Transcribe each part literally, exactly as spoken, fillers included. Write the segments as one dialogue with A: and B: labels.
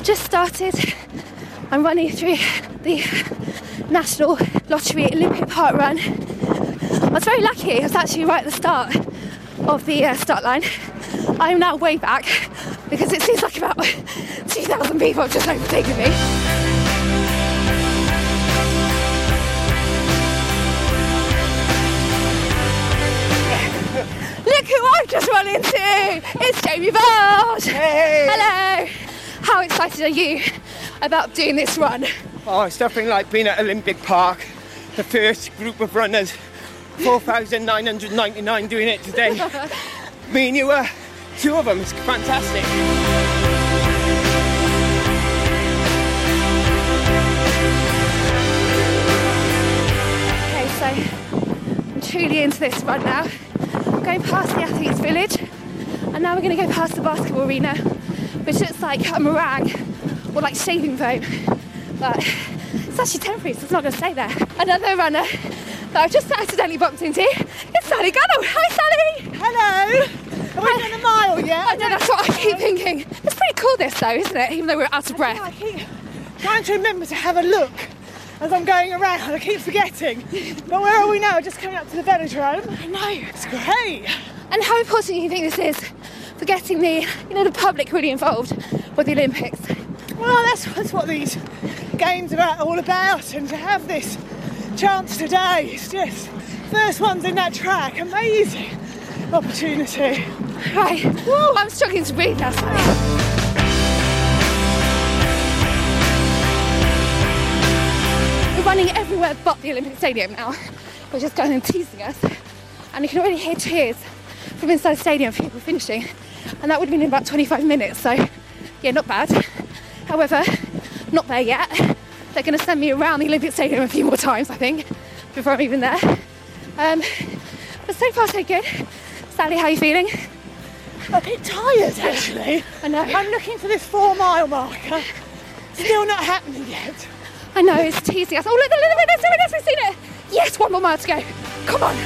A: just started. I'm running through the National Lottery Olympic Park run. I was very lucky, I was actually right at the start of the uh, start line. I'm now way back because it seems like about two thousand people have just overtaken me. Look who I've just run into! It's Jamie Bard!
B: Hey!
A: Hello! How excited are you about doing this run?
B: Oh, it's nothing like being at Olympic Park. The first group of runners, four thousand nine hundred ninety-nine doing it today. Me and you were two of them, it's fantastic.
A: Okay, so I'm truly into this run now. I'm going past the Athletes Village, and now we're going to go past the basketball arena, which looks like a meringue or like shaving foam, but it's actually temporary, so it's not going to stay there. Another runner that I've just accidentally bumped into is Sally Gunnell. Hi, Sally!
C: Hello! Are we done a mile yet?
A: I know, that's what I keep thinking. It's pretty cool this though, isn't it? Even though we're out of breath.
C: I keep trying to remember to have a look as I'm going around. I keep forgetting. But where are we now? Just coming up to the velodrome.
A: I know.
C: It's great.
A: And how important do you think this is for getting the, you know, the public really involved with the Olympics?
C: Well, that's, that's what these games are all about, and to have this chance today, it's just first ones in that track, amazing opportunity.
A: Right, Woo. I'm struggling to breathe now, Sally. We're running everywhere but the Olympic Stadium now, which is going and teasing us, and you can already hear cheers from inside the stadium for people finishing, and that would have been in about twenty-five minutes, so yeah, not bad. However, not there yet. They're going to send me around the Olympic Stadium a few more times, I think, before I'm even there. Um, but so far so good. Sally, how are you feeling?
C: A bit tired, actually.
A: I know.
C: I'm looking for this four mile marker. Still not happening yet.
A: I know, it's teasing us. Oh, look, look, look, look, look, look, we've seen it. Yes, one more mile to go. Come on.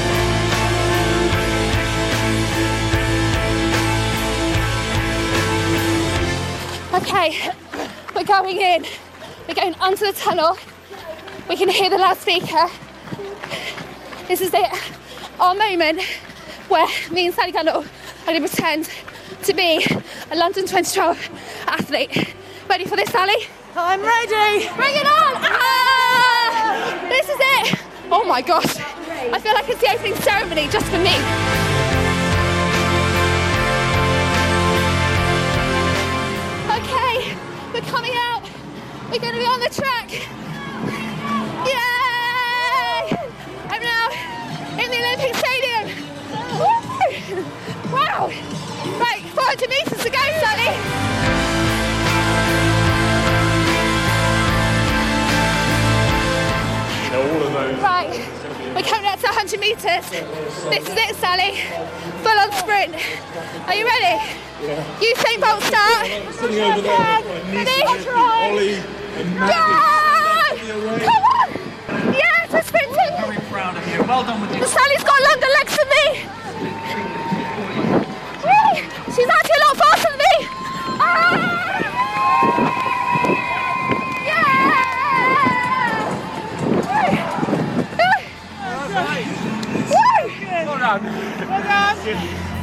A: Okay, we're going in. We're going under the tunnel. We can hear the loudspeaker. This is it, our moment where me and Sally Gunnell are going to pretend to be a London twenty twelve athlete. Ready for this, Sally?
C: I'm ready.
A: Bring it on! Ah! This is it. Oh my gosh. I feel like it's the opening ceremony just for me. Okay, we're coming out. We're going to be on the track. Yay! I'm now in the Olympic Stadium. Woo! Wow. Right, four hundred metres to go, Sally. Right, we're coming out to one hundred metres. This is it, Sally. Full on sprint. Are you ready? Yeah. Usain Bolt start.
D: Sitting over there.
A: Ready? Ollie. Go! Come on! Yes, we're sprinting.
D: Very proud of you. Well done with you.
A: Sally's got longer legs than me. Woo! She's actually a lot faster than me. Ah!
D: Well done.
C: Well done.